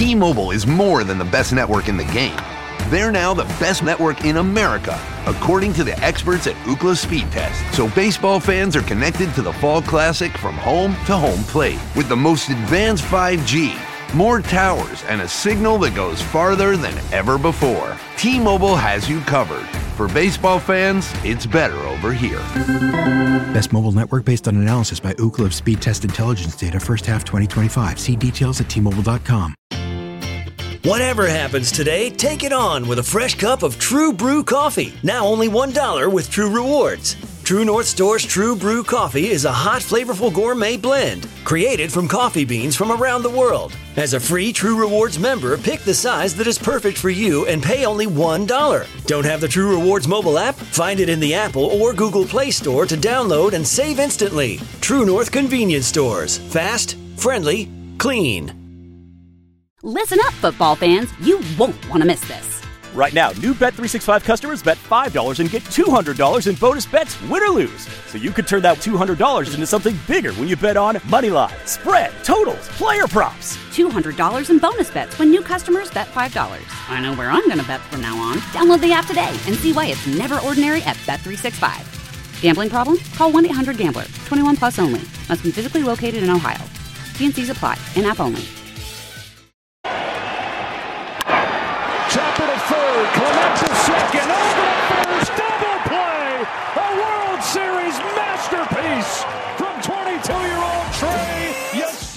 T-Mobile is more than the best network in the game. They're now the best network in America, according to the experts at Ookla Speed Test. So baseball fans are connected to the Fall Classic from home to home plate with the most advanced 5G, more towers, and a signal that goes farther than ever before. T-Mobile has you covered. For baseball fans, it's better over here. Best mobile network based on analysis by Ookla of Speed Test Intelligence data first half 2025. See details at T-Mobile.com. Whatever happens today, take it on with a fresh cup of True Brew coffee. Now only $1 with True Rewards. True North Store's True Brew coffee is a hot, flavorful gourmet blend created from coffee beans from around the world. As a free True Rewards member, pick the size that is perfect for you and pay only $1. Don't have the True Rewards mobile app? Find it in the Apple or Google Play Store to download and save instantly. True North Convenience Stores. Fast, friendly, clean. Listen up, football fans. You won't want to miss this. Right now, new Bet365 customers bet $5 and get $200 in bonus bets, win or lose. So you could turn that $200 into something bigger when you bet on moneyline, spread, totals, player props. $200 in bonus bets when new customers bet $5. I know where I'm going to bet from now on. Download the app today and see why it's never ordinary at Bet365. Gambling problem? Call 1-800-GAMBLER. 21 plus only. Must be physically located in Ohio. T&Cs apply. In-app only. Chopper to third, Clement to second, over to first, double play! A World Series masterpiece from 22-year-old Trey. Yes.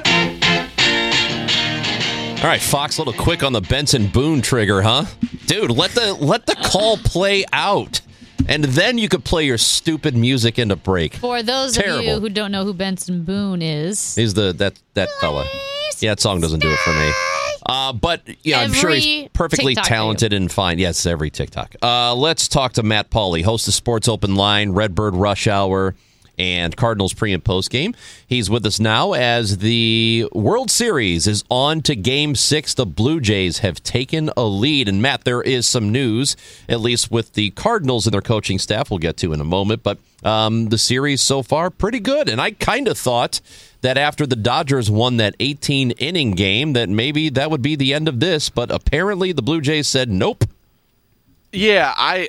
All right, Fox, a little quick on the Benson Boone trigger, huh? Dude, let the call play out. And then you could play your stupid music into break. For those of you who don't know who Benson Boone is, he's that fella. Yeah, that song doesn't do it for me. But yeah, I'm sure he's perfectly TikTok talented and fine. Yes, every TikTok. Let's talk to Matt Pauley, host of Sports Open Line, Redbird Rush Hour, and Cardinals pre- and post-game. He's with us now as the World Series is on to Game 6. The Blue Jays have taken a lead. And, Matt, there is some news, at least with the Cardinals and their coaching staff we'll get to in a moment. But the series so far, pretty good. And I kind of thought that after the Dodgers won that 18-inning game that maybe that would be the end of this. But apparently the Blue Jays said nope. Yeah, I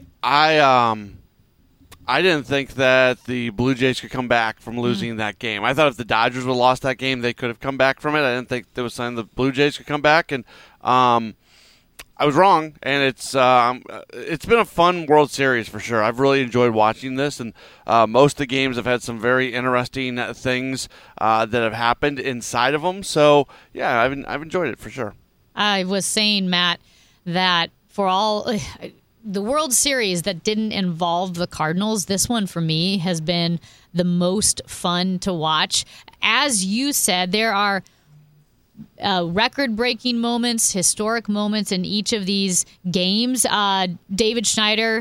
didn't think that the Blue Jays could come back from losing that game. I thought if the Dodgers would have lost that game, they could have come back from it. I didn't think there was something the Blue Jays could come back, and I was wrong. And it's been a fun World Series for sure. I've really enjoyed watching this, and most of the games have had some very interesting things that have happened inside of them. So yeah, I've enjoyed it for sure. I was saying, Matt, that for all the World Series that didn't involve the Cardinals, this one for me has been the most fun to watch. As you said, there are record-breaking moments, historic moments in each of these games. David Schneider,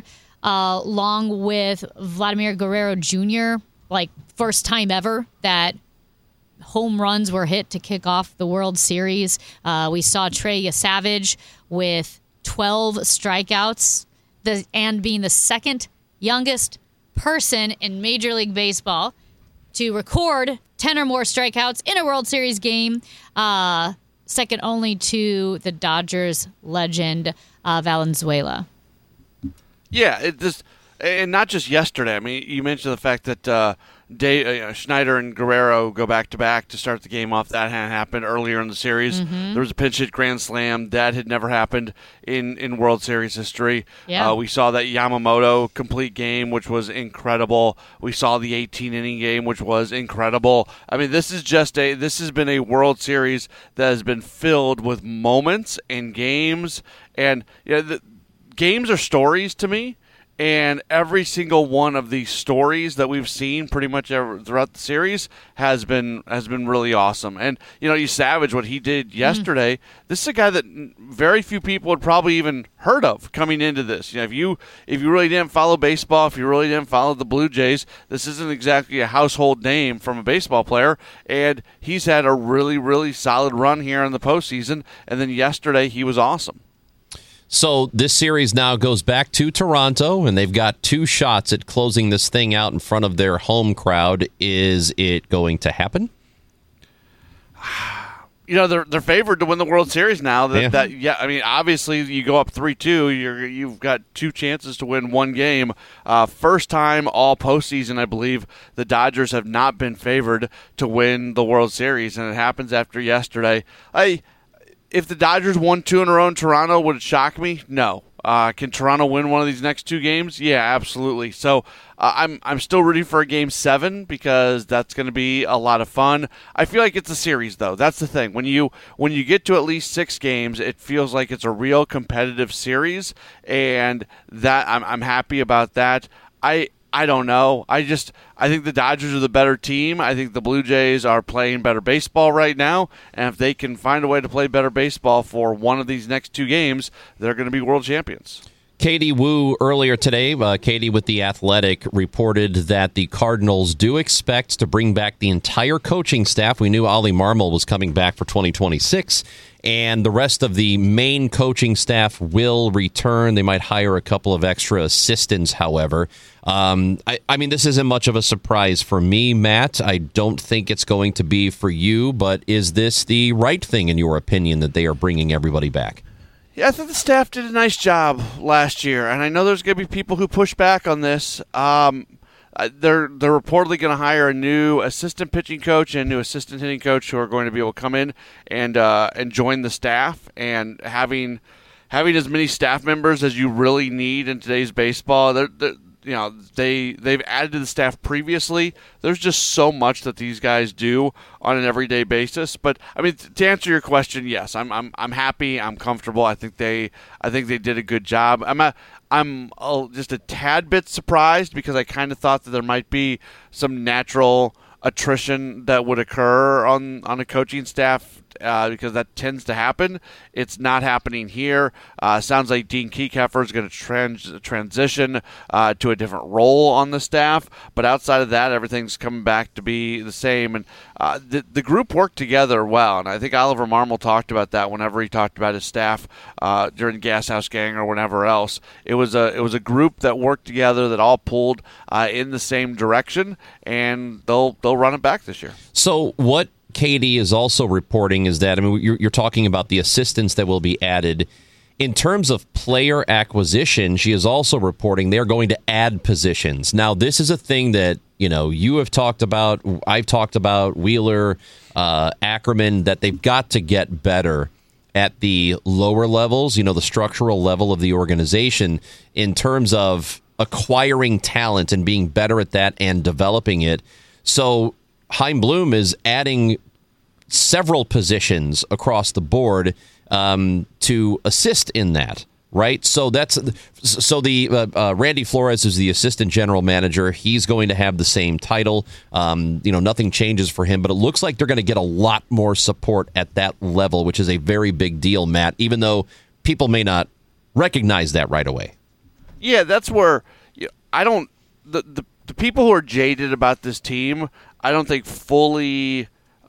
along with Vladimir Guerrero Jr., like first time ever that home runs were hit to kick off the World Series. We saw Trey Savage with 12 strikeouts and being the second youngest person in Major League Baseball to record 10 or more strikeouts in a World Series game, second only to the Dodgers legend Valenzuela. Yeah, and not just yesterday. I mean, you mentioned the fact that Schneider and Guerrero go back-to-back to start the game off. That hadn't happened earlier in the series. Mm-hmm. There was a pinch hit grand slam. That had never happened in World Series history. Yeah. We saw that Yamamoto complete game, which was incredible. We saw the 18-inning game, which was incredible. I mean, this has been a World Series that has been filled with moments and games. And the games are stories to me. And every single one of these stories that we've seen pretty much throughout the series has been really awesome. And, Savage, what he did yesterday, this is a guy that very few people had probably even heard of coming into this. If you really didn't follow baseball, if you really didn't follow the Blue Jays, this isn't exactly a household name from a baseball player. And he's had a really, really solid run here in the postseason. And then yesterday he was awesome. So this series now goes back to Toronto, and they've got two shots at closing this thing out in front of their home crowd. Is it going to happen? they're favored to win the World Series now. I mean, obviously you go up 3-2, you've got 2 chances to win 1 game. First time all postseason, I believe, the Dodgers have not been favored to win the World Series, and it happens after yesterday. If the Dodgers won 2 in a row in Toronto, would it shock me? No. Can Toronto win one of these next 2 games? Yeah, absolutely. So I'm still rooting for a Game 7 because that's going to be a lot of fun. I feel like it's a series, though. That's the thing. When you get to at least 6 games, it feels like it's a real competitive series, and that I'm happy about that. I don't know. I think the Dodgers are the better team. I think the Blue Jays are playing better baseball right now, and if they can find a way to play better baseball for one of these next 2 games, they're going to be world champions. Katie Woo earlier today, Katie with The Athletic, reported that the Cardinals do expect to bring back the entire coaching staff. We knew Ollie Marmol was coming back for 2026, and the rest of the main coaching staff will return. They might hire a couple of extra assistants, however. I mean, this isn't much of a surprise for me, Matt. I don't think it's going to be for you, but is this the right thing, in your opinion, that they are bringing everybody back? Yeah, I think the staff did a nice job last year, and I know there's going to be people who push back on this. They're reportedly going to hire a new assistant pitching coach and a new assistant hitting coach who are going to be able to come in and join the staff. And having as many staff members as you really need in today's baseball, they've added to the staff previously. There's just so much that these guys do on an everyday basis. But I mean, to answer your question, yes, I'm happy. I'm comfortable. I think they did a good job. I'm just a tad bit surprised because I kind of thought that there might be some natural attrition that would occur on a coaching staff because that tends to happen. It's not happening here. Sounds like Dean Kieckhofer is going to transition to a different role on the staff, but outside of that, everything's coming back to be the same. And the group worked together well, and I think Oliver Marmol talked about that whenever he talked about his staff during Gas House Gang or whenever else. It was a group that worked together, that all pulled in the same direction, and they'll run it back this year. So what Katie is also reporting is that, I mean, you're talking about the assistants that will be added. In terms of player acquisition, she is also reporting they're going to add positions. Now, this is a thing that, you have talked about, I've talked about, Wheeler, Ackerman, that they've got to get better at the lower levels, the structural level of the organization in terms of acquiring talent and being better at that and developing it. So Chaim Bloom is adding several positions across the board to assist in that, right? So Randy Flores is the assistant general manager. He's going to have the same title. Nothing changes for him, but it looks like they're going to get a lot more support at that level, which is a very big deal, Matt, even though people may not recognize that right away. Yeah, that's where the people who are jaded about this team, I don't think fully.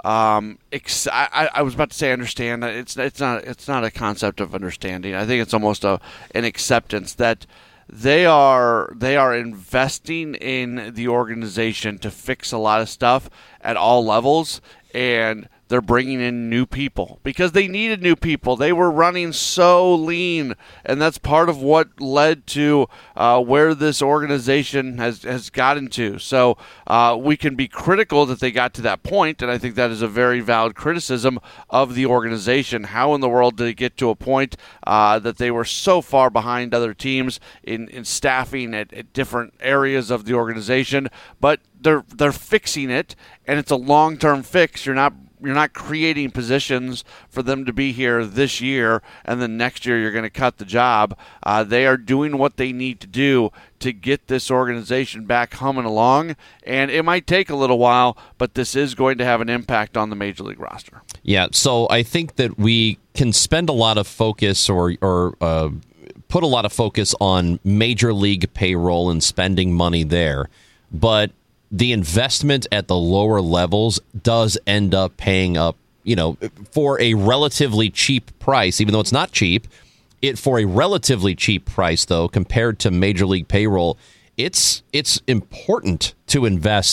I was about to say understand. It's not a concept of understanding. I think it's almost an acceptance that they are investing in the organization to fix a lot of stuff at all levels, and they're bringing in new people because they needed new people. They were running so lean, and that's part of what led to where this organization has gotten to. So we can be critical that they got to that point, and I think that is a very valid criticism of the organization. How in the world did it get to a point that they were so far behind other teams in staffing at different areas of the organization? But they're fixing it, and it's a long-term fix. You're not creating positions for them to be here this year, and then next year you're going to cut the job. They are doing what they need to do to get this organization back humming along, and it might take a little while, but this is going to have an impact on the Major League roster. Yeah, so I think that we can spend a lot of focus or put a lot of focus on Major League payroll and spending money there, but the investment at the lower levels does end up paying up, for a relatively cheap price, even though it's not cheap. For a relatively cheap price, though, compared to Major League payroll, it's important to invest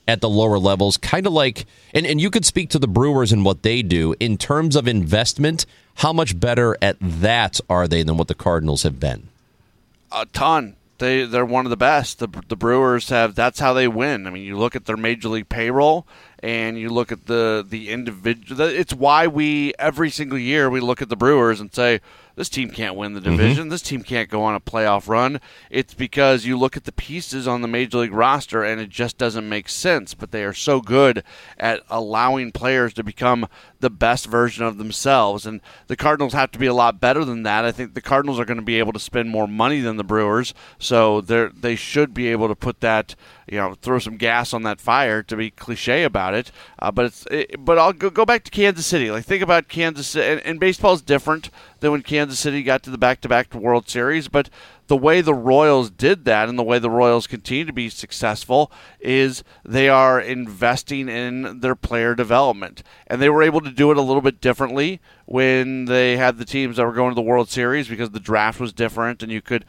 at the lower levels, kind of like, and you could speak to the Brewers and what they do in terms of investment. How much better at that are they than what the Cardinals have been? A ton. They're one of the best. The Brewers have. That's how they win. I mean, you look at their major league payroll, and you look at the individual. It's why we every single year we look at the Brewers and say, this team can't win the division. This team can't go on a playoff run. It's because you look at the pieces on the Major League roster, and it just doesn't make sense. But they are so good at allowing players to become the best version of themselves. And the Cardinals have to be a lot better than that. I think the Cardinals are going to be able to spend more money than the Brewers, so they should be able to put that, throw some gas on that fire, to be cliche about it. But I'll go back to Kansas City. Like, think about Kansas City, and baseball is different than when Kansas City got to the back-to-back World Series, but the way the Royals did that and the way the Royals continue to be successful is they are investing in their player development. And they were able to do it a little bit differently when they had the teams that were going to the World Series, because the draft was different, and you could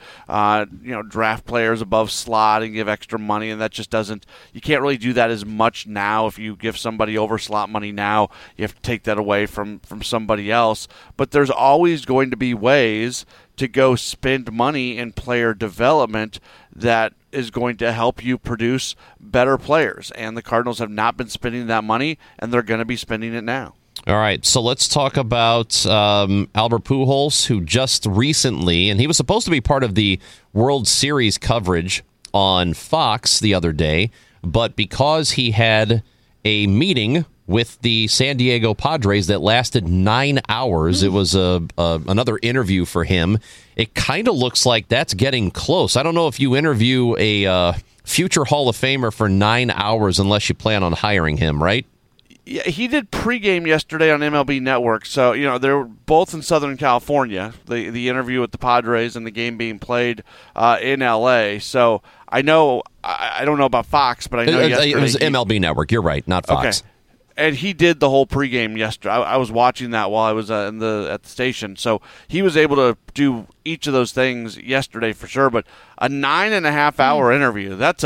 draft players above slot and give extra money, and that just doesn't – you can't really do that as much now. If you give somebody over slot money now, you have to take that away from somebody else. But there's always going to be ways to go spend money in player development that is going to help you produce better players. And the Cardinals have not been spending that money, and they're going to be spending it now. All right, so let's talk about Albert Pujols, who just recently, and he was supposed to be part of the World Series coverage on Fox the other day, but because he had a meeting with the San Diego Padres that lasted 9 hours. It was another interview for him. It kind of looks like that's getting close. I don't know if you interview a future Hall of Famer for 9 hours unless you plan on hiring him, right? Yeah, he did pregame yesterday on MLB Network. So, they're both in Southern California, the interview with the Padres and the game being played in L.A. So I know, I don't know about Fox, but I know yesterday. It was MLB Network. You're right, not Fox. Okay. And he did the whole pregame yesterday. I was watching that while I was at the station. So he was able to do each of those things yesterday for sure. But a 9.5 hour interview, that's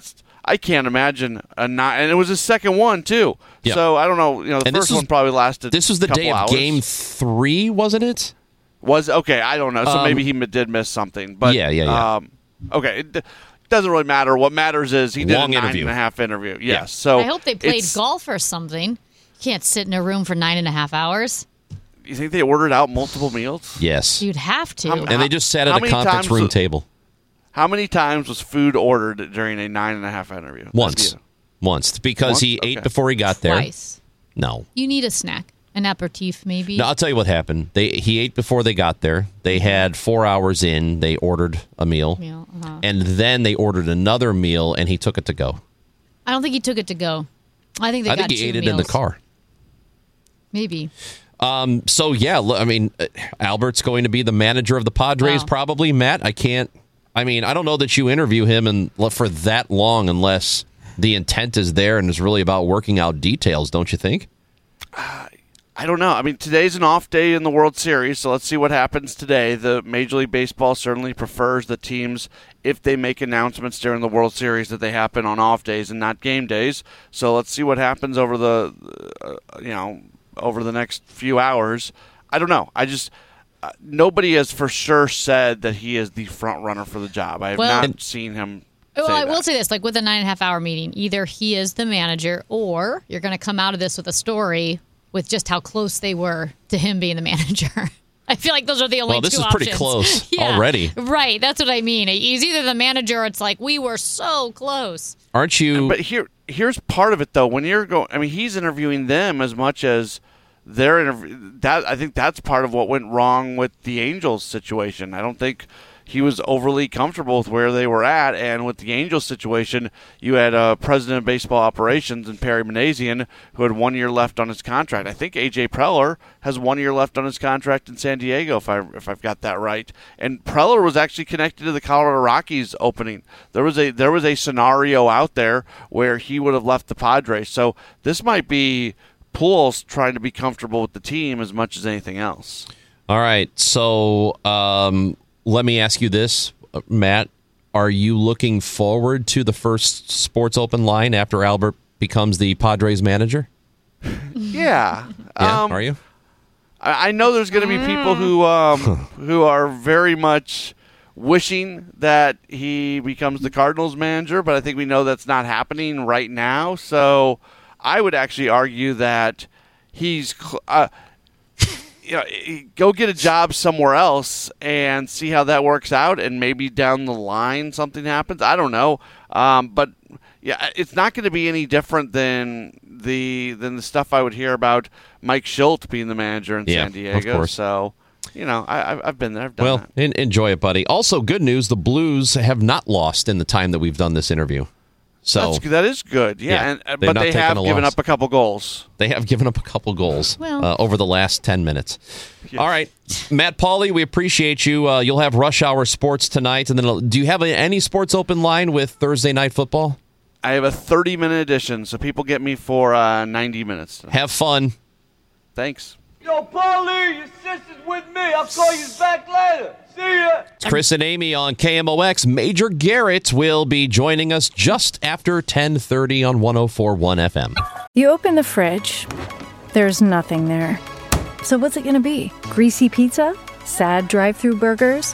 I can't imagine and it was his second one too. Yep. So I don't know. The first one probably lasted. This was the day of hours. Game 3, wasn't it? Was okay. I don't know. So maybe he did miss something. But yeah. Okay. Doesn't really matter. What matters is he did Long a interview. 9.5 interview. Yes. Yeah. So I hope they played golf or something. You can't sit in a room for 9.5 hours. You think they ordered out multiple meals? Yes. You'd have to. And they just sat at a conference room table. How many times was food ordered during a 9.5 interview? Once. Because he ate before he got there. Twice. No. You need a snack. An aperitif, maybe. No, I'll tell you what happened. He ate before they got there. They had 4 hours in. They ordered a meal. And then they ordered another meal, and he took it to go. I don't think he took it to go. I think he ate it in the car. Maybe. So, yeah, I mean, Albert's going to be the manager of the Padres probably. Matt, I don't know that you interview him for that long unless the intent is there and is really about working out details, don't you think? I don't know. I mean, today's an off day in the World Series, so let's see what happens today. The Major League Baseball certainly prefers the teams, if they make announcements during the World Series, that they happen on off days and not game days. So let's see what happens over the next few hours. I don't know. Nobody has for sure said that he is the front runner for the job. I have not seen him. Well, I will say this, like with a 9.5 hour meeting, either he is the manager or you're going to come out of this with a story with just how close they were to him being the manager. I feel like those are the only two options. Well, this is pretty close already. Right, that's what I mean. He's either the manager or it's like, we were so close. Aren't you? But here's part of it, though. When you're going, I mean, he's interviewing them as much as they're interviewing. I think that's part of what went wrong with the Angels situation. I don't think he was overly comfortable with where they were at. And with the Angels situation, you had president of baseball operations and Perry Manassian, who had 1 year left on his contract. I think A.J. Preller has 1 year left on his contract in San Diego, if I've got that right. And Preller was actually connected to the Colorado Rockies opening. There was a scenario out there where he would have left the Padres. So this might be Pujols trying to be comfortable with the team as much as anything else. All right, so let me ask you this, Matt. are you looking forward to the first Sports Open line after Albert becomes the Padres manager? Yeah. Are you? I know there's going to be people who are very much wishing that he becomes the Cardinals manager, but I think we know that's not happening right now. So I would actually argue that he's go get a job somewhere else and see how that works out, and maybe down the line something happens. I don't know, but yeah, it's not going to be any different than the stuff I would hear about Mike Schultz being the manager in San Diego. Of course. So, I've been there. I've done that. Enjoy it, buddy. Also, good news: the Blues have not lost in the time that we've done this interview. So that is good. Yeah, but they have given up a couple goals. They have given up a couple goals over the last 10 minutes. Yes. All right, Matt Pauley, we appreciate you. You'll have Rush Hour Sports tonight, and then do you have any Sports Open line with Thursday Night Football? I have a 30-minute edition, so people get me for 90 minutes. Have fun. Thanks. Yo, Paulie, your sister's with me. I'll call you back later. See ya. It's Chris and Amy on KMOX. Major Garrett will be joining us just after 10:30 on 104.1 FM. You open the fridge. There's nothing there. So what's it going to be? Greasy pizza? Sad drive-thru burgers?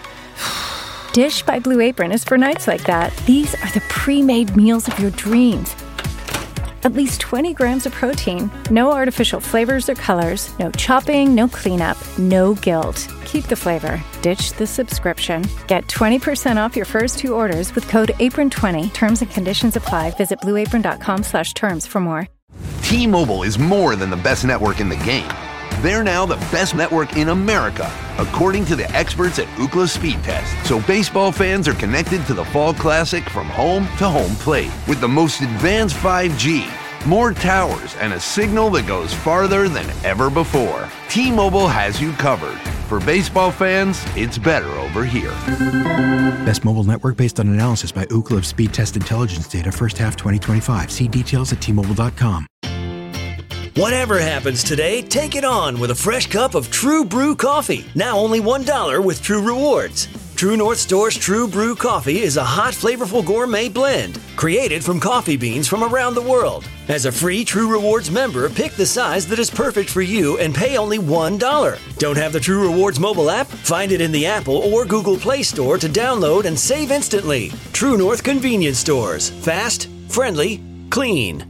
Dish by Blue Apron is for nights like that. These are the pre-made meals of your dreams. At least 20 grams of protein, no artificial flavors or colors, no chopping, no cleanup, no guilt. Keep the flavor. Ditch the subscription. Get 20% off your first 2 orders with code APRON20. Terms and conditions apply. Visit blueapron.com/terms for more. T-Mobile is more than the best network in the game. They're now the best network in America, according to the experts at Ookla Speed Test. So baseball fans are connected to the Fall Classic from home to home plate with the most advanced 5G, more towers, and a signal that goes farther than ever before. T-Mobile has you covered. For baseball fans, it's better over here. Best mobile network based on analysis by Ookla of Speed Test Intelligence data first half 2025. See details at T-Mobile.com. Whatever happens today, take it on with a fresh cup of True Brew coffee. Now only $1 with True Rewards. True North Store's True Brew coffee is a hot, flavorful gourmet blend created from coffee beans from around the world. As a free True Rewards member, pick the size that is perfect for you and pay only $1. Don't have the True Rewards mobile app? Find it in the Apple or Google Play Store to download and save instantly. True North Convenience Stores. Fast, friendly, clean.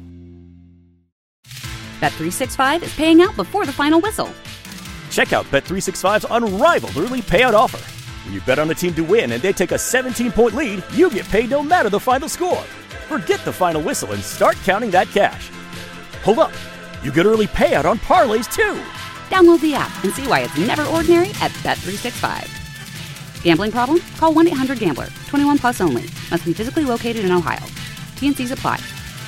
Bet365 is paying out before the final whistle. Check out Bet365's unrivaled early payout offer. When you bet on a team to win and they take a 17-point lead, you get paid no matter the final score. Forget the final whistle and start counting that cash. Hold up. You get early payout on parlays, too. Download the app and see why it's never ordinary at Bet365. Gambling problem? Call 1-800-GAMBLER. 21 plus only. Must be physically located in Ohio. T&Cs apply.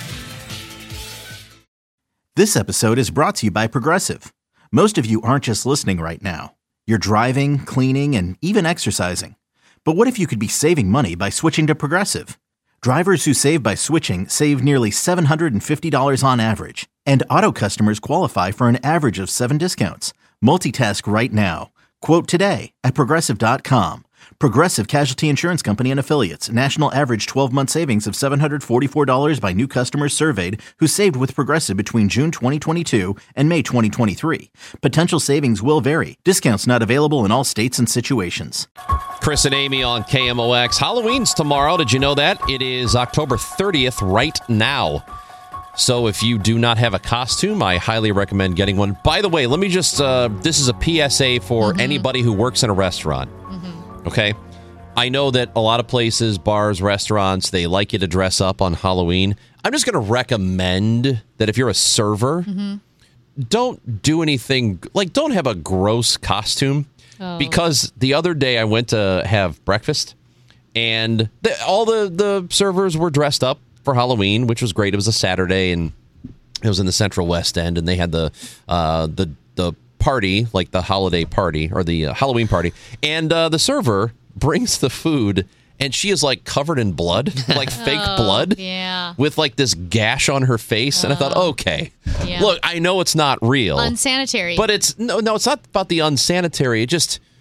This episode is brought to you by Progressive. Most of you aren't just listening right now. You're driving, cleaning, and even exercising. But what if you could be saving money by switching to Progressive? Drivers who save by switching save nearly $750 on average. And auto customers qualify for an average of 7 discounts. Multitask right now. Quote today at Progressive.com. Progressive Casualty Insurance Company and Affiliates. National average 12-month savings of $744 by new customers surveyed who saved with Progressive between June 2022 and May 2023. Potential savings will vary. Discounts not available in all states and situations. Chris and Amy on KMOX. Halloween's tomorrow. Did you know that? It is October 30th right now. So if you do not have a costume, I highly recommend getting one. By the way, let me just, this is a PSA for anybody who works in a restaurant. Okay? I know that a lot of places, bars, restaurants, they like you to dress up on Halloween. I'm just going to recommend that if you're a server, don't do anything, like don't have a gross costume. Because the other day I went to have breakfast and all the servers were dressed up for Halloween, which was great. It was a Saturday and it was in the Central West End and they had the party, like the holiday party or the Halloween party, and the server brings the food and she is like covered in blood, like fake blood, with like this gash on her face. And I thought, okay, look, I know it's not real, unsanitary, but it's no, it's not about the unsanitary. It just,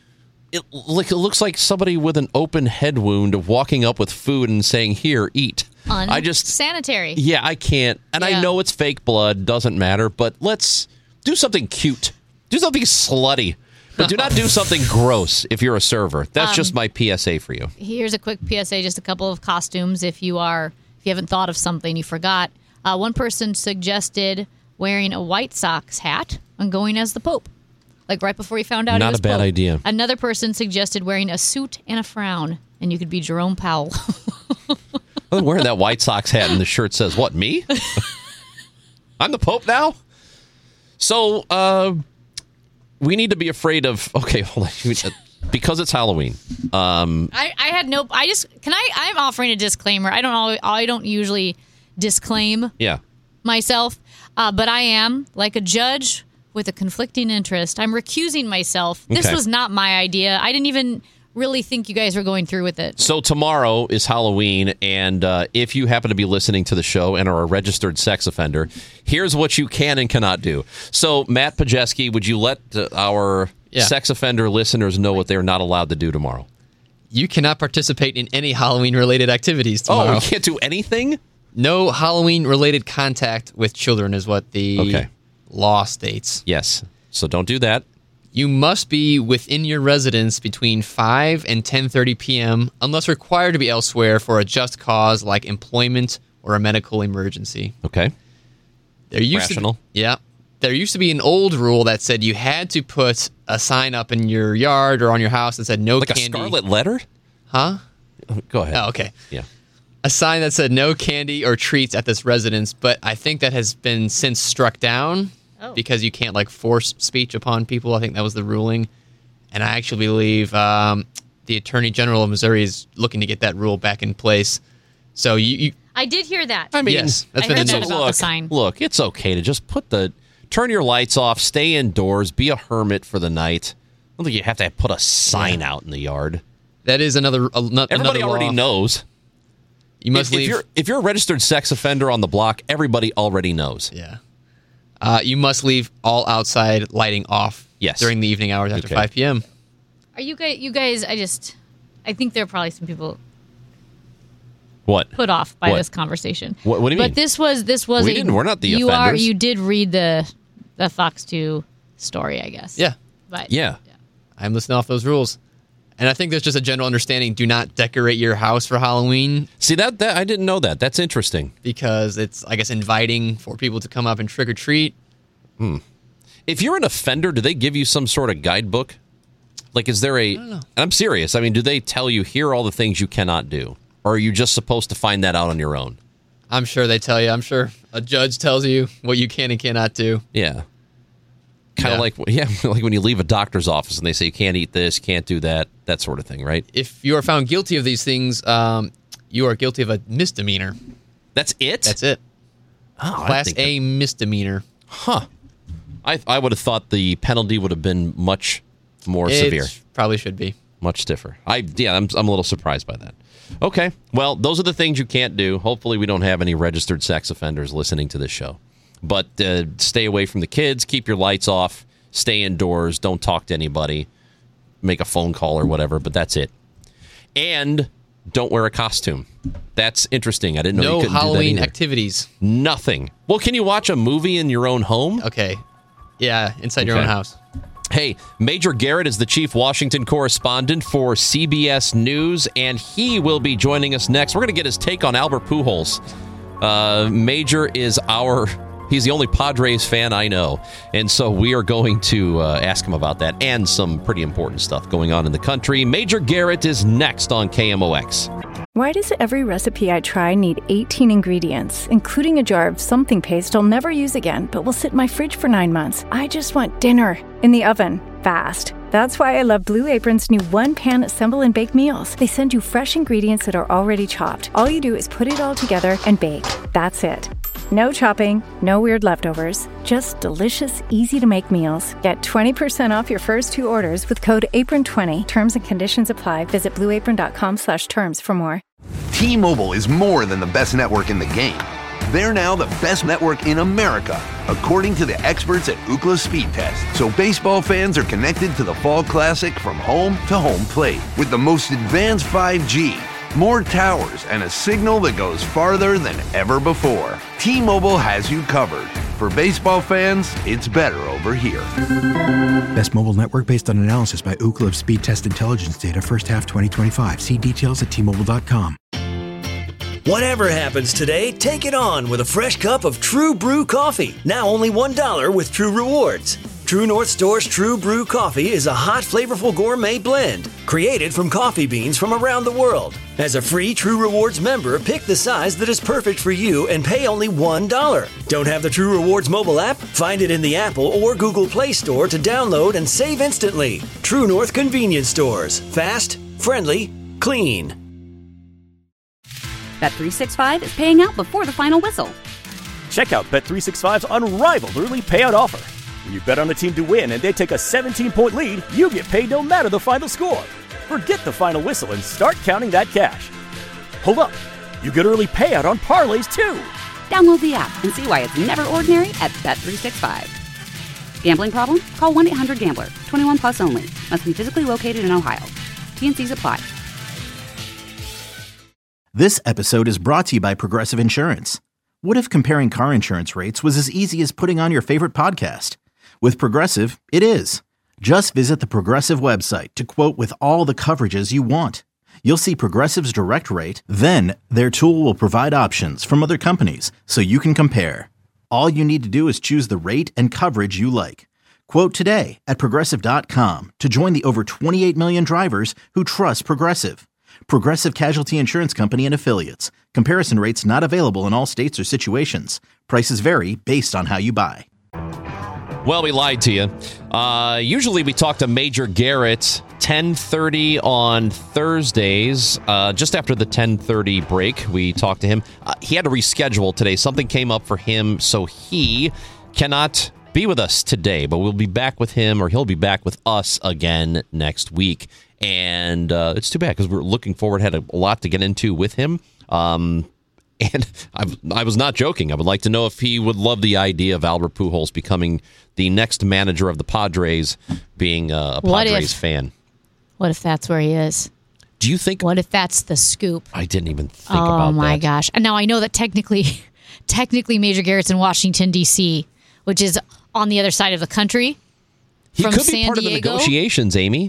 It looks like somebody with an open head wound walking up with food and saying, "Here, eat." Unsanitary. Yeah, I can't. And I Yeah. know it's fake blood, doesn't matter, but let's do something cute. Do something slutty. But do not do something gross if you're a server. That's just my PSA for you. Here's a quick PSA, just a couple of costumes if you haven't thought of something you forgot. One person suggested wearing a White Sox hat and going as the Pope. Like right before he found out Not he was a bad Pope. idea. Another person suggested wearing a suit and a frown, and you could be Jerome Powell. I'm wearing that White Sox hat and the shirt says, what, me? I'm the Pope now? So, we need to be afraid of, okay, hold on. Because it's Halloween. I'm offering a disclaimer. I don't usually disclaim myself, but I am like a judge with a conflicting interest. I'm recusing myself. This was not my idea. I didn't even really think you guys were going through with it. So tomorrow is Halloween, and if you happen to be listening to the show and are a registered sex offender, here's what you can and cannot do. So, Matt Pajeski, would you let our sex offender listeners know what they're not allowed to do tomorrow? You cannot participate in any Halloween-related activities tomorrow. Oh, you can't do anything? No Halloween-related contact with children is what the law states. Yes, so don't do that. You must be within your residence between 5 and 10:30 p.m. unless required to be elsewhere for a just cause like employment or a medical emergency. Okay. Rational. There used to be an old rule that said you had to put a sign up in your yard or on your house that said no like candy. Like a scarlet letter? Huh? Go ahead. Oh, okay. Yeah. A sign that said no candy or treats at this residence, but I think that has been since struck down because you can't force speech upon people. I think that was the ruling. And I actually believe the Attorney General of Missouri is looking to get that rule back in place. So you I did hear that. I mean, yes, that's I been heard the that news. about the sign. Look, it's okay to just turn your lights off, stay indoors, be a hermit for the night. I don't think you have to put a sign out in the yard. That is another Everybody already law. knows. You must leave. If you're a registered sex offender on the block, everybody already knows. Yeah. You must leave all outside lighting off during the evening hours after 5 p.m. Are you guys, I think there are probably some people What? put off by What? this conversation. What do you mean? But this was we're not the offenders. You did read the Fox 2 story, I guess. Yeah. But I'm listening off those rules. And I think there's just a general understanding, do not decorate your house for Halloween. See, that I didn't know that. That's interesting. Because it's, I guess, inviting for people to come up and trick-or-treat. If you're an offender, do they give you some sort of guidebook? Like, is there a... I don't know. I'm serious. I mean, do they tell you, here are all the things you cannot do? Or are you just supposed to find that out on your own? I'm sure they tell you. I'm sure a judge tells you what you can and cannot do. Yeah. Kind of like when you leave a doctor's office and they say you can't eat this, can't do that, that sort of thing, right? If you are found guilty of these things, you are guilty of a misdemeanor. That's it? That's it. Oh, Class A misdemeanor. Huh. I would have thought the penalty would have been much more severe. Probably should be. Much stiffer. I'm a little surprised by that. Okay. Well, those are the things you can't do. Hopefully we don't have any registered sex offenders listening to this show. But stay away from the kids. Keep your lights off. Stay indoors. Don't talk to anybody. Make a phone call or whatever, but that's it. And don't wear a costume. That's interesting. I didn't know you couldn't Halloween do that either. activities. Nothing. Well, can you watch a movie in your own home? Okay. Yeah, inside your own house. Hey, Major Garrett is the chief Washington correspondent for CBS News, and he will be joining us next. We're going to get his take on Albert Pujols. Major is he's the only Padres fan I know, and so we are going to ask him about that and some pretty important stuff going on in the country. Major Garrett is next on KMOX. Why does every recipe I try need 18 ingredients, including a jar of something paste I'll never use again, but will sit in my fridge for 9 months? I just want dinner in the oven, fast. That's why I love Blue Apron's new one-pan assemble and bake meals. They send you fresh ingredients that are already chopped. All you do is put it all together and bake. That's it. No chopping, no weird leftovers, just delicious, easy-to-make meals. Get 20% off your first 2 orders with code APRON20. Terms and conditions apply. Visit blueapron.com/terms for more. T-Mobile is more than the best network in the game. They're now the best network in America, according to the experts at Ookla Speed Test. So baseball fans are connected to the Fall Classic from home to home plate with the most advanced 5G, more towers, and a signal that goes farther than ever before. T-Mobile has you covered. For baseball fans, it's better over here. Best mobile network based on analysis by Ookla Speed Test Intelligence data first half 2025. See details at T-Mobile.com. Whatever happens today, take it on with a fresh cup of True Brew coffee. Now only $1 with True Rewards. True North Store's True Brew coffee is a hot, flavorful gourmet blend created from coffee beans from around the world. As a free True Rewards member, pick the size that is perfect for you and pay only $1. Don't have the True Rewards mobile app? Find it in the Apple or Google Play Store to download and save instantly. True North Convenience Stores. Fast, friendly, clean. Bet365 is paying out before the final whistle. Check out Bet365's unrivaled early payout offer. When you bet on a team to win and they take a 17-point lead, you get paid no matter the final score. Forget the final whistle and start counting that cash. Hold up. You get early payout on parlays, too. Download the app and see why it's never ordinary at Bet365. Gambling problem? Call 1-800-GAMBLER. 21 plus only. Must be physically located in Ohio. T&Cs apply. This episode is brought to you by Progressive Insurance. What if comparing car insurance rates was as easy as putting on your favorite podcast? With Progressive, it is. Just visit the Progressive website to quote with all the coverages you want. You'll see Progressive's direct rate, then their tool will provide options from other companies so you can compare. All you need to do is choose the rate and coverage you like. Quote today at Progressive.com to join the over 28 million drivers who trust Progressive. Progressive Casualty Insurance Company and Affiliates. Comparison rates not available in all states or situations. Prices vary based on how you buy. Well, we lied to you. Usually we talk to Major Garrett 10:30 on Thursdays. Just after the 10:30 break, we talked to him. He had to reschedule today. Something came up for him, so he cannot be with us today. But we'll be back with him, or he'll be back with us again next week. And it's too bad because we're looking forward. Had a lot to get into with him. And I was not joking. I would like to know if he would love the idea of Albert Pujols becoming the next manager of the Padres, being a Padres fan. What if that's where he is? Do you think? What if that's the scoop? I didn't even think about that. Oh, my gosh. And now I know that technically Major Garrett's in Washington, D.C., which is on the other side of the country. He from could be San part Diego. of the negotiations, Amy.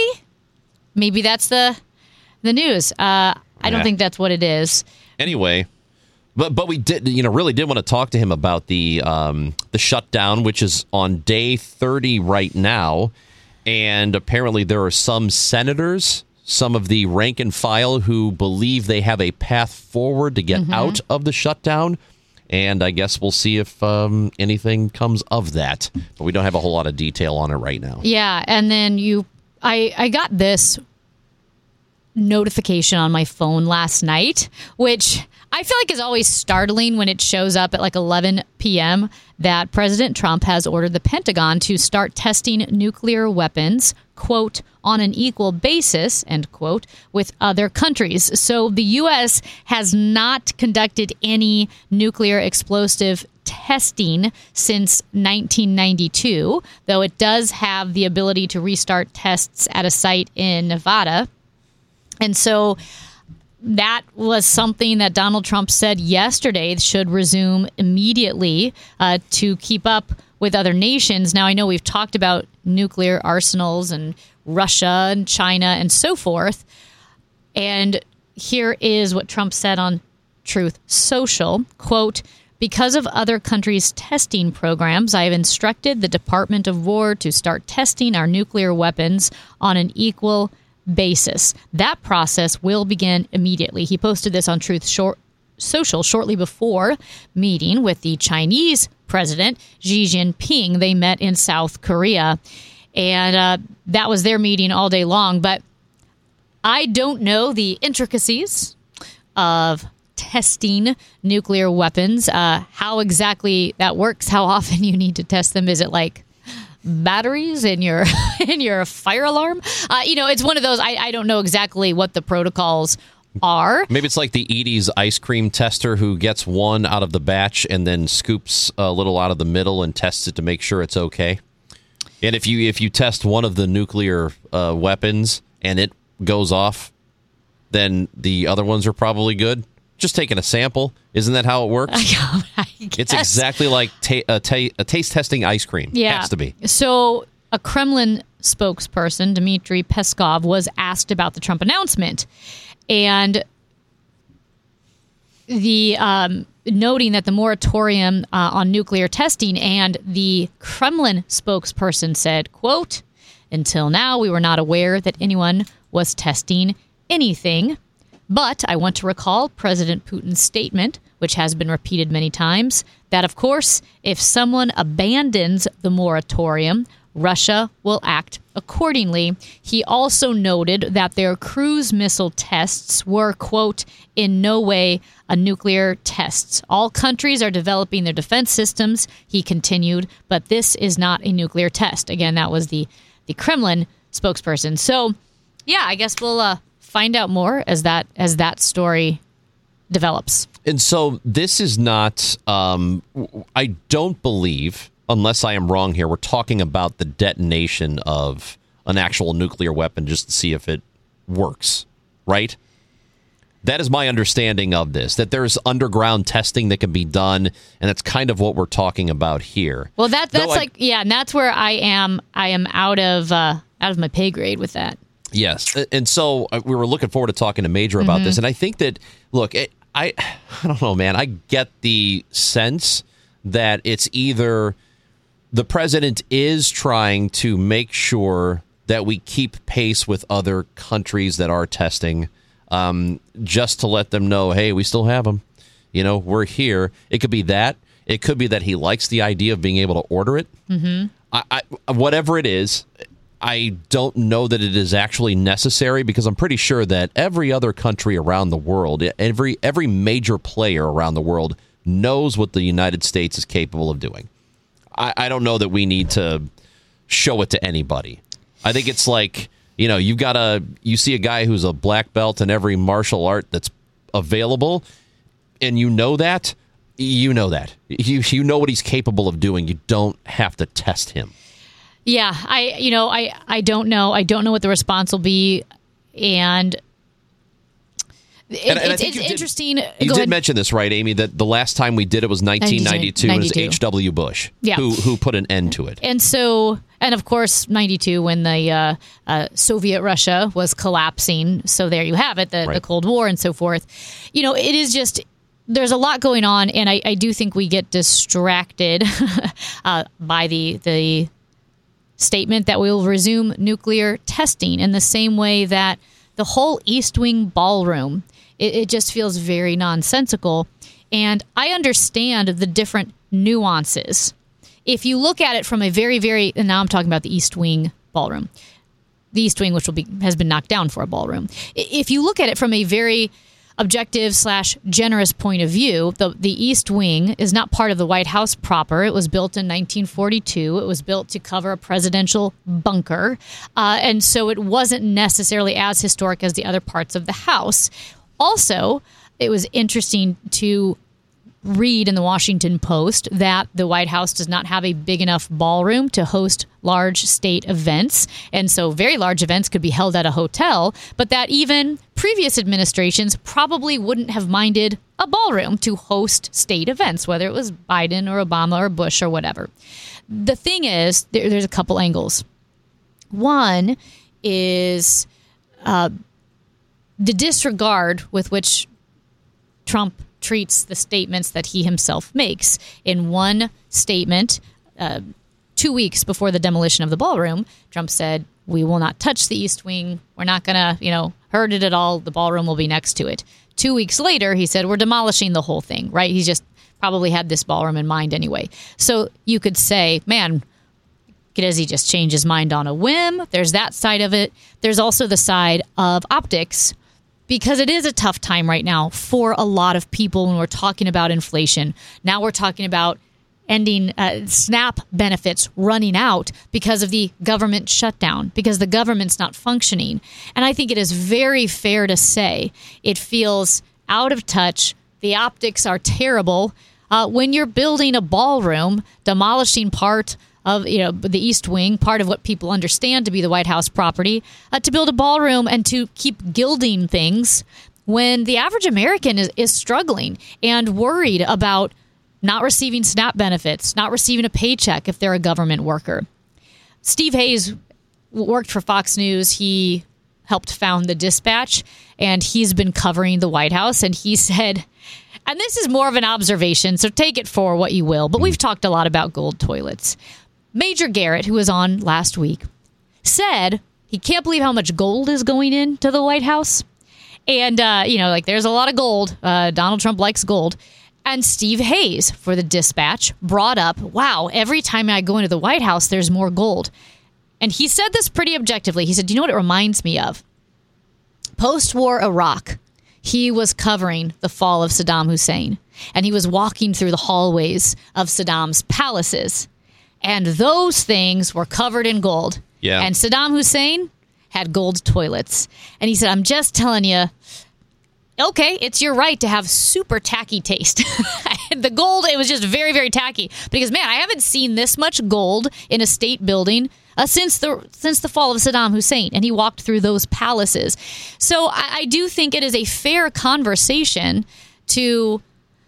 Maybe that's the news. I don't think that's what it is. Anyway, but we did, really did want to talk to him about the shutdown, which is on day 30 right now, and apparently there are some senators, some of the rank and file, who believe they have a path forward to get out of the shutdown. And I guess we'll see if anything comes of that. But we don't have a whole lot of detail on it right now. Yeah, and then I got this notification on my phone last night, which I feel like is always startling when it shows up at like 11 p.m. that President Trump has ordered the Pentagon to start testing nuclear weapons, quote, on an equal basis, end quote, with other countries. So the U.S. has not conducted any nuclear explosive testing since 1992, though it does have the ability to restart tests at a site in Nevada. And so that was something that Donald Trump said yesterday should resume immediately to keep up with other nations. Now, I know we've talked about nuclear arsenals and Russia and China and so forth. And here is what Trump said on Truth Social, quote, "Because of other countries' testing programs, I have instructed the Department of War to start testing our nuclear weapons on an equal basis. That process will begin immediately." He posted this on Truth Social shortly before meeting with the Chinese president, Xi Jinping. They met in South Korea, and that was their meeting all day long. But I don't know the intricacies of testing nuclear weapons, how exactly that works, how often you need to test them. Is it like batteries in your fire alarm? It's one of those. I don't know exactly what the protocols are. Maybe it's like the Edie's ice cream tester who gets one out of the batch and then scoops a little out of the middle and tests it to make sure it's okay. And if you test one of the nuclear weapons and it goes off, then the other ones are probably good. Just taking a sample. Isn't that how it works? It's exactly like a taste testing ice cream. Yeah. Has to be. So a Kremlin spokesperson, Dmitry Peskov, was asked about the Trump announcement. And the noting that the moratorium on nuclear testing, and the Kremlin spokesperson said, quote, "Until now, we were not aware that anyone was testing anything. But I want to recall President Putin's statement, which has been repeated many times, that, of course, if someone abandons the moratorium, Russia will act accordingly." He also noted that their cruise missile tests were, quote, "in no way a nuclear test. All countries are developing their defense systems," he continued, "but this is not a nuclear test." Again, that was the Kremlin spokesperson. So, yeah, I guess we'll find out more as that story develops. And so this is not, I don't believe, unless I am wrong here, we're talking about the detonation of an actual nuclear weapon just to see if it works, right? That is my understanding of this, that there's underground testing that can be done, and that's kind of what we're talking about here. Well, that's and that's where I am out of my pay grade with that. Yes, and so we were looking forward to talking to Major about this, and I think that, look, I don't know, man, I get the sense that it's either the president is trying to make sure that we keep pace with other countries that are testing, just to let them know, hey, we still have them. You know, we're here. It could be that. It could be that he likes the idea of being able to order it. Whatever it is, I don't know that it is actually necessary, because I'm pretty sure that every other country around the world, every major player around the world knows what the United States is capable of doing. I don't know that we need to show it to anybody. I think it's like, you see a guy who's a black belt in every martial art that's available, and you know that. You know what he's capable of doing. You don't have to test him. Yeah, I don't know. I don't know what the response will be, and it's interesting. You did mention this, right, Amy? That the last time we did it was 1992. It was H.W. Bush who put an end to it. And so, and of course, 92 when the Soviet Russia was collapsing. So there you have it, the Cold War and so forth. It is just, there's a lot going on, and I do think we get distracted by the statement that we will resume nuclear testing, in the same way that the whole East Wing ballroom, it just feels very nonsensical. And I understand the different nuances. If you look at it from a very, very, and now I'm talking about the East Wing ballroom, the East Wing, which has been knocked down for a ballroom. If you look at it from a very objective / generous point of view, the East Wing is not part of the White House proper. It was built in 1942. It was built to cover a presidential bunker. And so it wasn't necessarily as historic as the other parts of the house. Also, it was interesting to read in the Washington Post that the White House does not have a big enough ballroom to host large state events. And so very large events could be held at a hotel, but that even previous administrations probably wouldn't have minded a ballroom to host state events, whether it was Biden or Obama or Bush or whatever. The thing is, there's a couple angles. One is the disregard with which Trump treats the statements that he himself makes. In one statement, 2 weeks before the demolition of the ballroom, Trump said, "We will not touch the East Wing. We're not going to, hurt it at all. The ballroom will be next to it." 2 weeks later, he said, "We're demolishing the whole thing," right? He just probably had this ballroom in mind anyway. So you could say, man, does he just change his mind on a whim? There's that side of it. There's also the side of optics, because it is a tough time right now for a lot of people when we're talking about inflation. Now we're talking about ending SNAP benefits running out because of the government shutdown, because the government's not functioning. And I think it is very fair to say it feels out of touch. The optics are terrible when you're building a ballroom, demolishing part of the East Wing, part of what people understand to be the White House property, to build a ballroom and to keep gilding things when the average American is struggling and worried about not receiving SNAP benefits, not receiving a paycheck if they're a government worker. Steve Hayes worked for Fox News. He helped found the Dispatch, and he's been covering the White House, and he said, and this is more of an observation, so take it for what you will, but we've talked a lot about gold toilets. Major Garrett, who was on last week, said he can't believe how much gold is going into the White House. And, there's a lot of gold. Donald Trump likes gold. And Steve Hayes for the Dispatch brought up, wow, every time I go into the White House, there's more gold. And he said this pretty objectively. He said, do you know what it reminds me of? Post-war Iraq, he was covering the fall of Saddam Hussein. And he was walking through the hallways of Saddam's palaces. And those things were covered in gold. Yeah. And Saddam Hussein had gold toilets. And he said, I'm just telling you, okay, it's your right to have super tacky taste. The gold, it was just very, very tacky. Because, man, I haven't seen this much gold in a state building since the fall of Saddam Hussein. And he walked through those palaces. So I do think it is a fair conversation to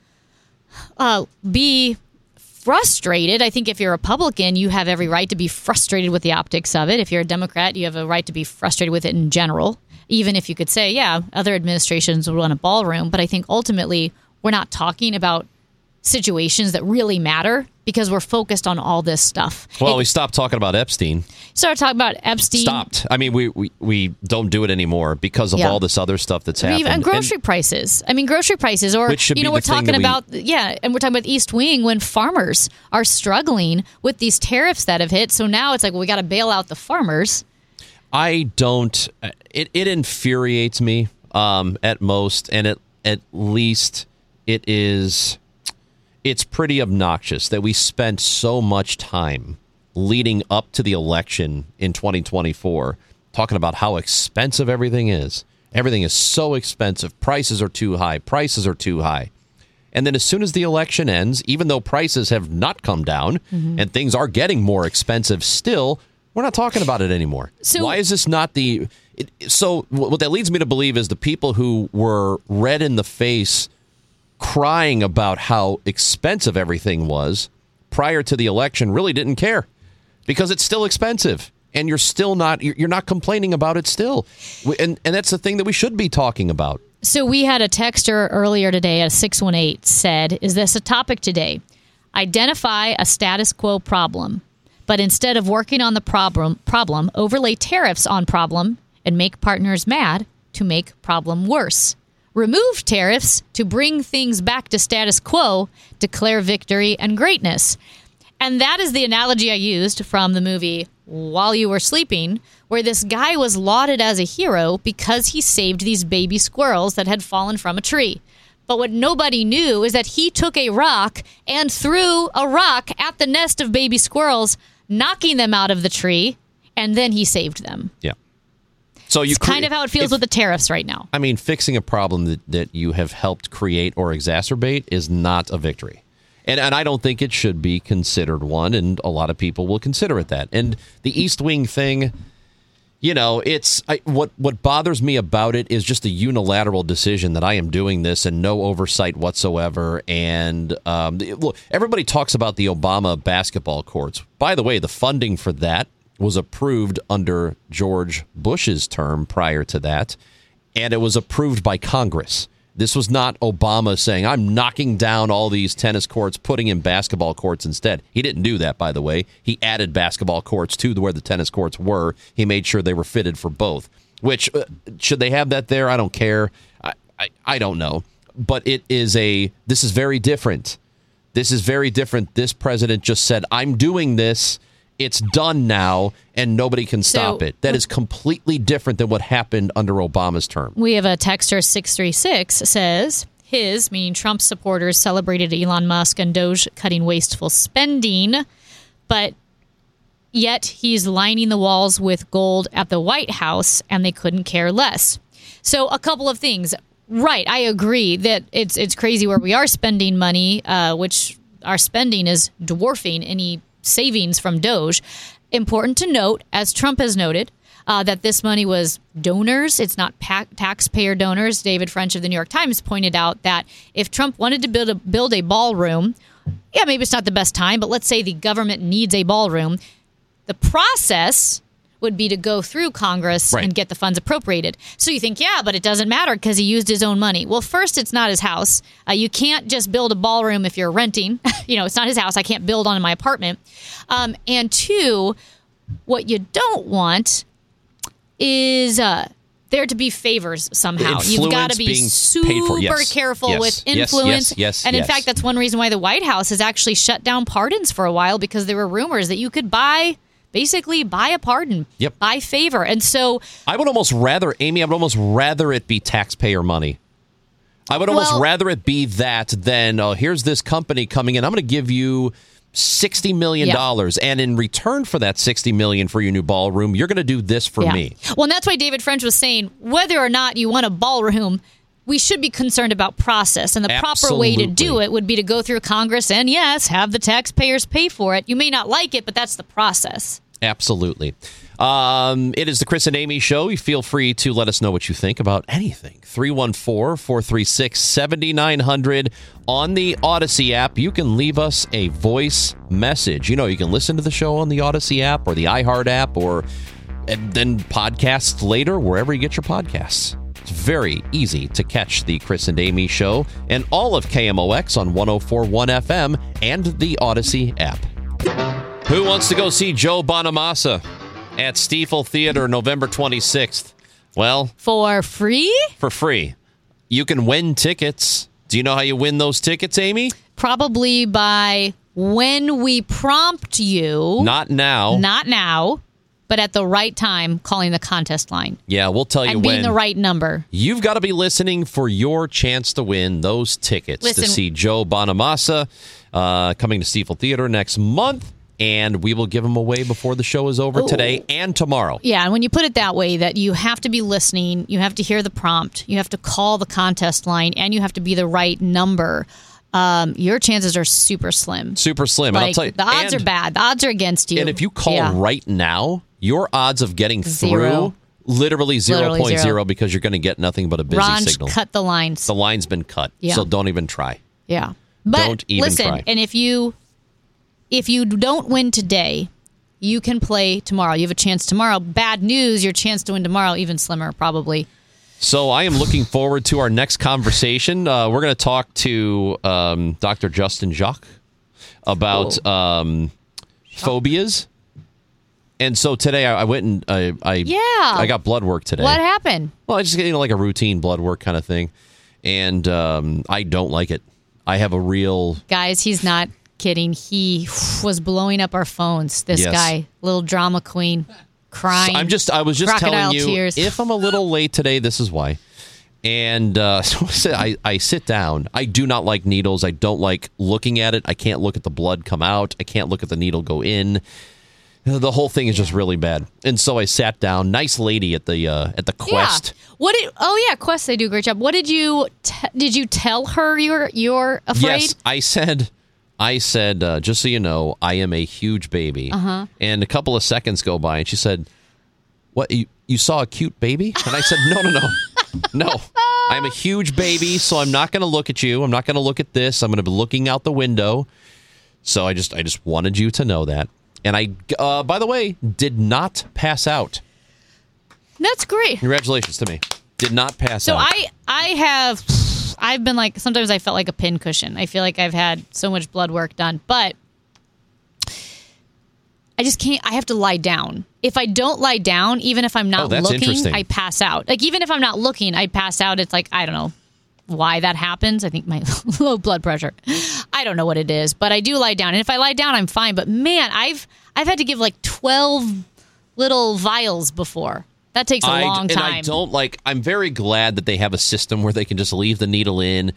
be frustrated. I think if you're a Republican, you have every right to be frustrated with the optics of it. If you're a Democrat, you have a right to be frustrated with it in general, even if you could say, yeah, other administrations will run a ballroom. But I think ultimately we're not talking about situations that really matter because we're focused on all this stuff. Well, we stopped talking about Epstein. Started talking about Epstein. Stopped. I mean, we don't do it anymore because of all this other stuff that's happened. And grocery prices. I mean, grocery prices. Or, we're talking about, and we're talking about East Wing when farmers are struggling with these tariffs that have hit. So now it's like, well, we got to bail out the farmers. I don't. It infuriates me at most, and at least it is. It's pretty obnoxious that we spent so much time leading up to the election in 2024 talking about how expensive everything is. Everything is so expensive. Prices are too high. Prices are too high. And then as soon as the election ends, even though prices have not come down and things are getting more expensive still, we're not talking about it anymore. So, why is this not the... So what that leads me to believe is the people who were red in the face crying about how expensive everything was prior to the election really didn't care because it's still expensive and you're not complaining about it still. And that's the thing that we should be talking about. So we had a texter earlier today at 618 said, is this a topic today? Identify a status quo problem, but instead of working on the problem, overlay tariffs on problem and make partners mad to make problem worse. Remove tariffs to bring things back to status quo, declare victory and greatness. And that is the analogy I used from the movie While You Were Sleeping, where this guy was lauded as a hero because he saved these baby squirrels that had fallen from a tree. But what nobody knew is that he took a rock and threw a rock at the nest of baby squirrels, knocking them out of the tree, and then he saved them. Yeah. So it's kind of how it feels with the tariffs right now. I mean, fixing a problem that you have helped create or exacerbate is not a victory. And I don't think it should be considered one, and a lot of people will consider it that. And the East Wing thing, what bothers me about it is just a unilateral decision that I am doing this and no oversight whatsoever. And look, everybody talks about the Obama basketball courts. By the way, the funding for that was approved under George Bush's term prior to that, and it was approved by Congress. This was not Obama saying, I'm knocking down all these tennis courts, putting in basketball courts instead. He didn't do that, by the way. He added basketball courts to where the tennis courts were. He made sure they were fitted for both, which, should they have that there? I don't care. I don't know. But this is very different. This is very different. This president just said, I'm doing this. It's done now, and nobody can stop it. That is completely different than what happened under Obama's term. We have a texter, 636, says, his, meaning Trump supporters, celebrated Elon Musk and Doge cutting wasteful spending, but yet he's lining the walls with gold at the White House, and they couldn't care less. So a couple of things. Right, I agree that it's crazy where we are spending money, which our spending is dwarfing any savings from Doge. Important to note, as Trump has noted, that this money was donors. It's not taxpayer donors. David French of the New York Times pointed out that if Trump wanted to build a ballroom, yeah, maybe it's not the best time, but let's say the government needs a ballroom, the process would be to go through Congress and get the funds appropriated. So you think, yeah, but it doesn't matter because he used his own money. Well, first, it's not his house. You can't just build a ballroom if you're renting. It's not his house. I can't build on my apartment. And two, what you don't want is there to be favors somehow. You've got to be super careful with influence. And in fact, that's one reason why the White House has actually shut down pardons for a while, because there were rumors that you could basically buy a pardon, buy favor. And so I would almost rather, Amy, it be taxpayer money. I would almost rather it be that than, here's this company coming in. I'm going to give you $60 million. And in return for that $60 million for your new ballroom, you're going to do this for me. Well, and that's why David French was saying, whether or not you want a ballroom, we should be concerned about process. And the proper way to do it would be to go through Congress and, yes, have the taxpayers pay for it. You may not like it, but that's the process. Absolutely. It is the Chris and Amy Show. You feel free to let us know what you think about anything. 314-436-7900 on the Odyssey app. You can leave us a voice message. You can listen to the show on the Odyssey app or the iHeart app, and then podcasts later wherever you get your podcasts. It's very easy to catch the Chris and Amy Show and all of KMOX on 104.1 FM and the Odyssey app. Who wants to go see Joe Bonamassa at Stiefel Theater November 26th? Well, for free? For free. You can win tickets. Do you know how you win those tickets, Amy? Probably by when we prompt you. Not now. Not now, but at the right time, calling the contest line. Yeah, we'll tell you when. And being the right number. You've got to be listening for your chance to win those tickets to see Joe Bonamassa coming to Stiefel Theater next month. And we will give them away before the show is over today and tomorrow. Yeah, and when you put it that way, that you have to be listening, you have to hear the prompt, you have to call the contest line, and you have to be the right number, your chances are super slim. Super slim. Like, and I'll tell you, the odds are bad. The odds are against you. And if you call right now, your odds of getting through, literally 0.0, because you're going to get nothing but a busy signal. Cut the lines. The line's been cut, so don't even try. Yeah. But don't even try. And if you don't win today, you can play tomorrow. You have a chance tomorrow. Bad news, your chance to win tomorrow, even slimmer, probably. So I am looking forward to our next conversation. We're going to talk to Dr. Justin Jacques about phobias. And so today I went and I got blood work today. What happened? Well, I just get like a routine blood work kind of thing. And I don't like it. I have a real... Guys, he's not kidding. He was blowing up our phones. This guy, little drama queen, crying. I was just telling you, tears. If I'm a little late today, this is why. And so I sit down. I do not like needles. I don't like looking at it. I can't look at the blood come out. I can't look at the needle go in. The whole thing is just really bad. And so I sat down. Nice lady at the Quest. Yeah. Quest, they do a great job. What did you tell her you're afraid? Yes, I said, just so you know, I am a huge baby. Uh-huh. And a couple of seconds go by, and she said, "What? You saw a cute baby?" And I said, No. I'm a huge baby, so I'm not going to look at you. I'm not going to look at this. I'm going to be looking out the window. So I just wanted you to know that. And I, by the way, did not pass out. That's great. Congratulations to me. Did not pass out. So I've been like, sometimes I felt like a pincushion. I feel like I've had so much blood work done, but I just can't. I have to lie down. If I don't lie down, even if I'm not looking, I pass out. Like, even if I'm not looking, I pass out. It's like, I don't know why that happens. I think my low blood pressure. I don't know what it is, but I do lie down. And if I lie down, I'm fine. But man, I've had to give like 12 little vials before. That takes a long time. And I'm very glad that they have a system where they can just leave the needle in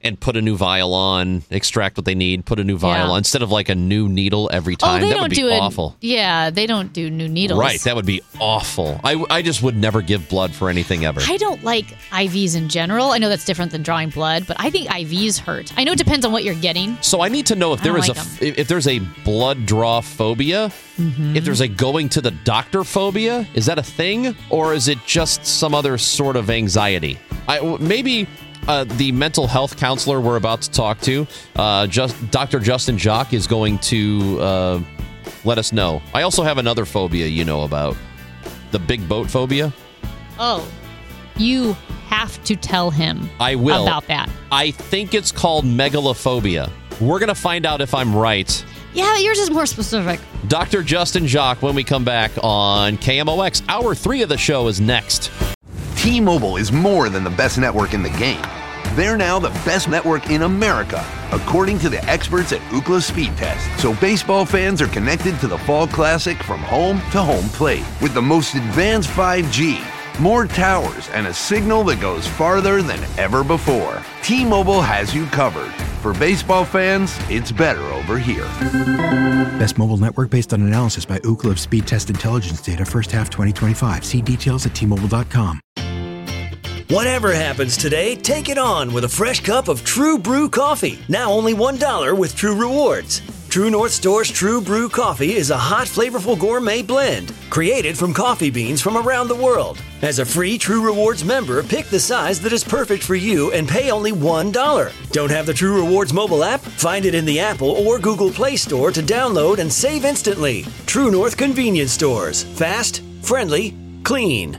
and put a new vial on, extract what they need, put a new vial on, instead of like a new needle every time. They that don't would be do awful. They don't do new needles. Right, that would be awful. I just would never give blood for anything ever. I don't like IVs in general. I know that's different than drawing blood, but I think IVs hurt. I know it depends on what you're getting. So I need to know if there's a blood draw phobia, if there's a going to the doctor phobia. Is that a thing, or is it just some other sort of anxiety? Maybe the mental health counselor we're about to talk to, Dr. Justin Jacques, is going to let us know. I also have another phobia you know about, the big boat phobia. Oh, you have to tell him I will. About that. I think it's called megalophobia. We're going to find out if I'm right. Yeah, yours is more specific. Dr. Justin Jacques when we come back on KMOX. Hour 3 of the show is next. T-Mobile is more than the best network in the game. They're now the best network in America, according to the experts at Ookla Speed Test. So baseball fans are connected to the Fall Classic from home to home plate with the most advanced 5G, more towers, and a signal that goes farther than ever before. T-Mobile has you covered. For baseball fans, it's better over here. Best mobile network based on analysis by Ookla Speed Test Intelligence data first half 2025. See details at T-Mobile.com. Whatever happens today, take it on with a fresh cup of True Brew coffee. Now only $1 with True Rewards. True North Store's True Brew coffee is a hot, flavorful gourmet blend created from coffee beans from around the world. As a free True Rewards member, pick the size that is perfect for you and pay only $1. Don't have the True Rewards mobile app? Find it in the Apple or Google Play Store to download and save instantly. True North Convenience Stores. Fast, friendly, clean.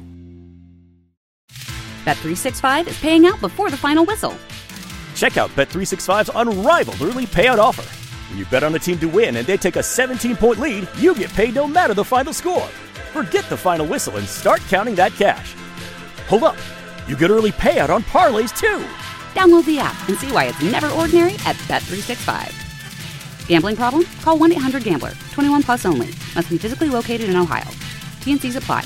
Bet365 is paying out before the final whistle. Check out Bet365's unrivaled early payout offer. When you bet on a team to win and they take a 17-point lead, you get paid no matter the final score. Forget the final whistle and start counting that cash. Hold up. You get early payout on parlays, too. Download the app and see why it's never ordinary at Bet365. Gambling problem? Call 1-800-GAMBLER. 21 plus only. Must be physically located in Ohio. T&Cs apply.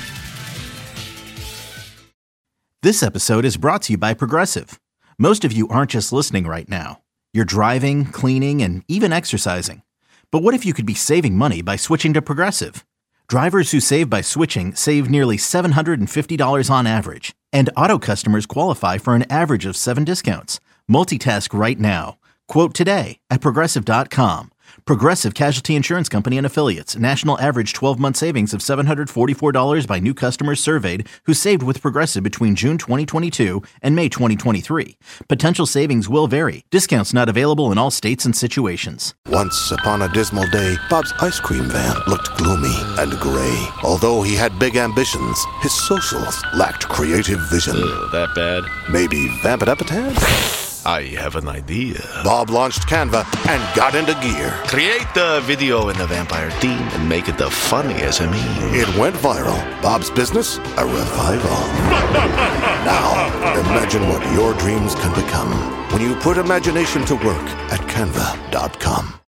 This episode is brought to you by Progressive. Most of you aren't just listening right now. You're driving, cleaning, and even exercising. But what if you could be saving money by switching to Progressive? Drivers who save by switching save nearly $750 on average. And auto customers qualify for an average of 7 discounts. Multitask right now. Quote today at Progressive.com. Progressive Casualty Insurance Company and Affiliates. National average 12-month savings of $744 by new customers surveyed who saved with Progressive between June 2022 and May 2023. Potential savings will vary. Discounts not available in all states and situations. Once upon a dismal day, Bob's ice cream van looked gloomy and gray. Although he had big ambitions, his socials lacked creative vision. That bad? Maybe vamp it up a tad? I have an idea. Bob launched Canva and got into gear. Create the video in the vampire theme and make it the funniest SME. It went viral. Bob's business, a revival. Now, imagine what your dreams can become when you put imagination to work at Canva.com.